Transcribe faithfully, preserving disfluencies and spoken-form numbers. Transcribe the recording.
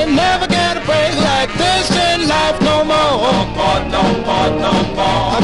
You'll never get a break like this in life no more. No more, no more, no more.